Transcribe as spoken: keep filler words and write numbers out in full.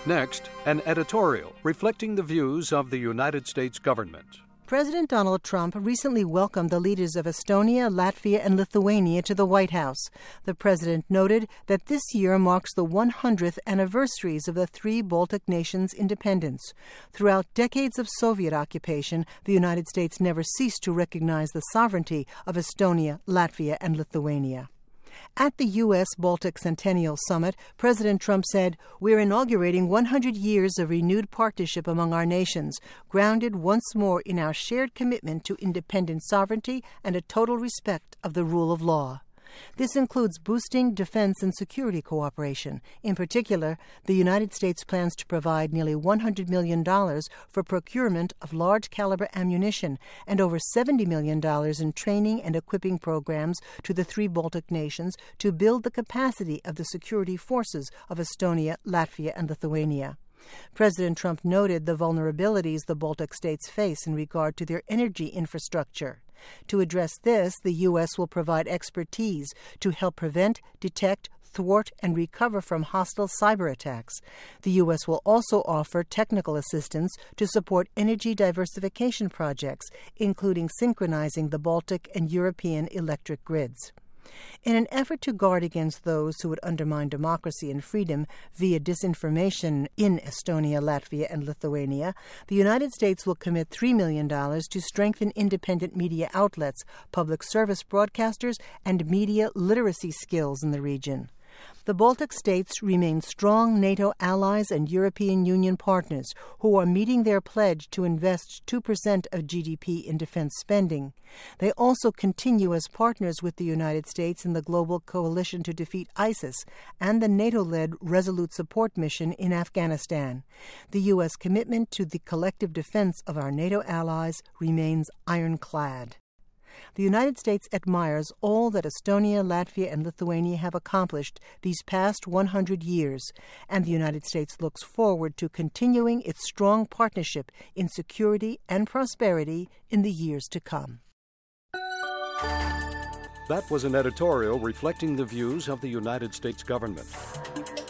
Next, an editorial reflecting the views of the United States government. President Donald Trump recently welcomed the leaders of Estonia, Latvia, and Lithuania to the White House. The president noted that this year marks the one hundredth anniversaries of the three Baltic nations' independence. Throughout decades of Soviet occupation, the United States never ceased to recognize the sovereignty of Estonia, Latvia, and Lithuania. At the U S Baltic Centennial Summit, President Trump said, "We're inaugurating one hundred years of renewed partnership among our nations, grounded once more in our shared commitment to independent sovereignty and a total respect of the rule of law." This includes boosting defense and security cooperation. In particular, the United States plans to provide nearly one hundred million dollars for procurement of large-caliber ammunition and over seventy million dollars in training and equipping programs to the three Baltic nations to build the capacity of the security forces of Estonia, Latvia, and Lithuania. President Trump noted the vulnerabilities the Baltic states face in regard to their energy infrastructure. To address this, the U S will provide expertise to help prevent, detect, thwart, and recover from hostile cyber attacks. The U S will also offer technical assistance to support energy diversification projects, including synchronizing the Baltic and European electric grids. In an effort to guard against those who would undermine democracy and freedom via disinformation in Estonia, Latvia, and Lithuania, the United States will commit three million dollars to strengthen independent media outlets, public service broadcasters, and media literacy skills in the region. The Baltic states remain strong NATO allies and European Union partners who are meeting their pledge to invest two percent of G D P in defense spending. They also continue as partners with the United States in the global coalition to defeat ISIS and the NATO-led Resolute Support mission in Afghanistan. The U S commitment to the collective defense of our NATO allies remains ironclad. The United States admires all that Estonia, Latvia, and Lithuania have accomplished these past one hundred years, and the United States looks forward to continuing its strong partnership in security and prosperity in the years to come. That was an editorial reflecting the views of the United States government.